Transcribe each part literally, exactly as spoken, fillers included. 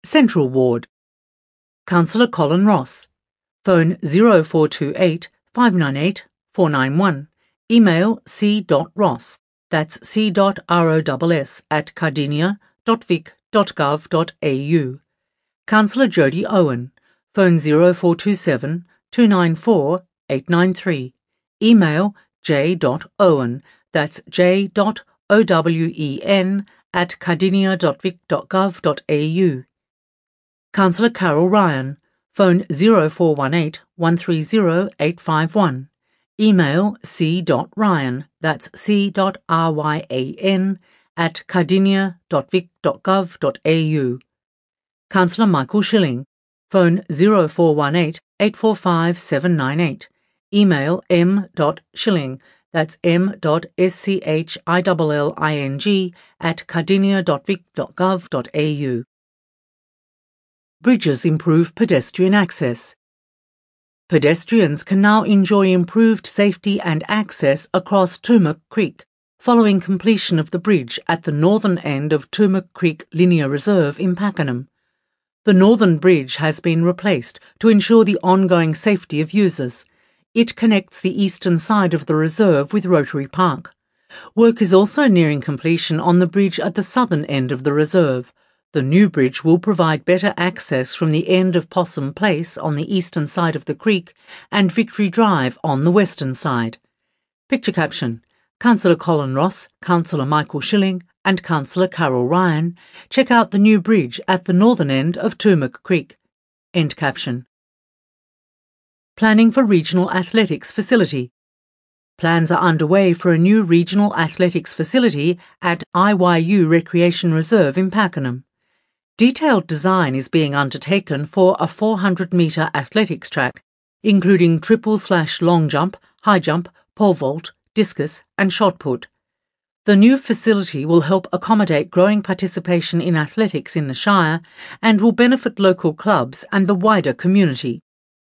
Central Ward. Councillor Colin Ross. Phone zero four two eight, five nine eight, four nine one. Email c.ross, that's c.ross at cardinia dot vic dot gov dot a u. Councillor Jodie Owen. Phone zero four two seven, two nine four, eight nine three. Email j.owen, that's j.owen at cardinia dot vic dot gov dot a u. Councillor Carol Ryan. Phone zero four one eight, one three zero, eight five one. Email c.ryan, that's c.ryan at cardinia dot vic dot gov dot a u. Councillor Michael Schilling. Phone zero four one eight, eight four five, seven nine eight. Email m.schilling, that's m.schilling at cardinia dot vic dot gov dot a u. Bridges improve pedestrian access. Pedestrians can now enjoy improved safety and access across Tumut Creek following completion of the bridge at the northern end of Tumut Creek Linear Reserve in Pakenham. The northern bridge has been replaced to ensure the ongoing safety of users. It connects the eastern side of the reserve with Rotary Park. Work is also nearing completion on the bridge at the southern end of the reserve. The new bridge will provide better access from the end of Possum Place on the eastern side of the creek and Victory Drive on the western side. Picture caption: Councillor Colin Ross, Councillor Michael Schilling and Councillor Carol Ryan check out the new bridge at the northern end of Tumut Creek. End caption. Planning for Regional Athletics Facility. Plans are underway for a new regional athletics facility at I Y U Recreation Reserve in Pakenham. Detailed design is being undertaken for a four hundred metre athletics track, including triple slash long jump, high jump, pole vault, discus and shot put. The new facility will help accommodate growing participation in athletics in the Shire and will benefit local clubs and the wider community.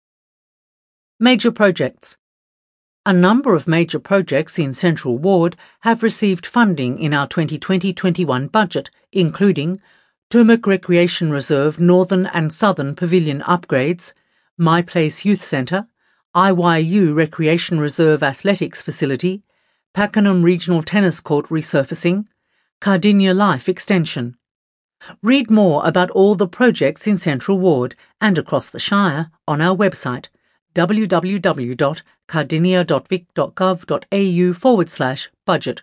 Major projects. A number of major projects in Central Ward have received funding in our twenty twenty twenty-one budget, including Tumut Recreation Reserve Northern and Southern Pavilion upgrades, My Place Youth Centre, I Y U Recreation Reserve Athletics Facility, Pakenham Regional Tennis Court resurfacing, Cardinia Life Extension. Read more about all the projects in Central Ward and across the Shire on our website w w w dot cardinia dot vic dot gov dot a u forward slash budget.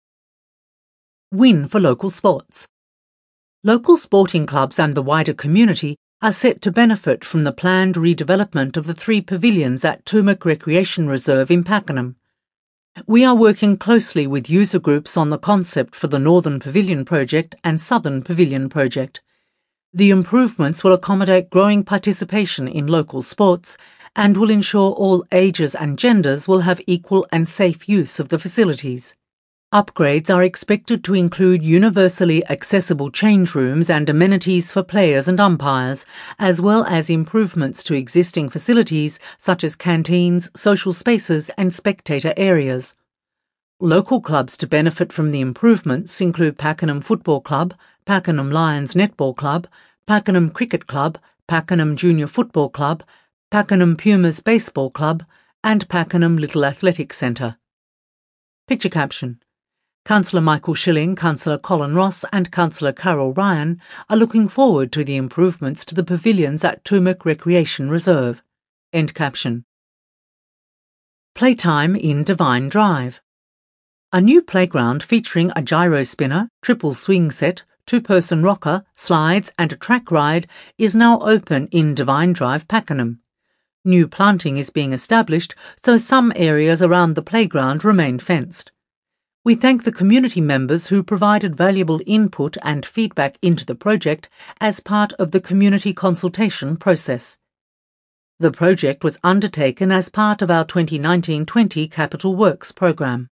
Win for local sports. Local sporting clubs and the wider community are set to benefit from the planned redevelopment of the three pavilions at Tumut Recreation Reserve in Pakenham. We are working closely with user groups on the concept for the Northern Pavilion project and Southern Pavilion project. The improvements will accommodate growing participation in local sports and will ensure all ages and genders will have equal and safe use of the facilities. Upgrades are expected to include universally accessible change rooms and amenities for players and umpires, as well as improvements to existing facilities such as canteens, social spaces and spectator areas. Local clubs to benefit from the improvements include Pakenham Football Club, Pakenham Lions Netball Club, Pakenham Cricket Club, Pakenham Junior Football Club, Pakenham Pumas Baseball Club and Pakenham Little Athletic Centre. Picture caption: Councillor Michael Schilling, Councillor Colin Ross and Councillor Carol Ryan are looking forward to the improvements to the pavilions at Tumut Recreation Reserve. End caption. Playtime in Divine Drive. A new playground featuring a gyro spinner, triple swing set, two-person rocker, slides and a track ride is now open in Divine Drive, Pakenham. New planting is being established, so some areas around the playground remain fenced. We thank the community members who provided valuable input and feedback into the project as part of the community consultation process. The project was undertaken as part of our twenty nineteen twenty Capital Works programme.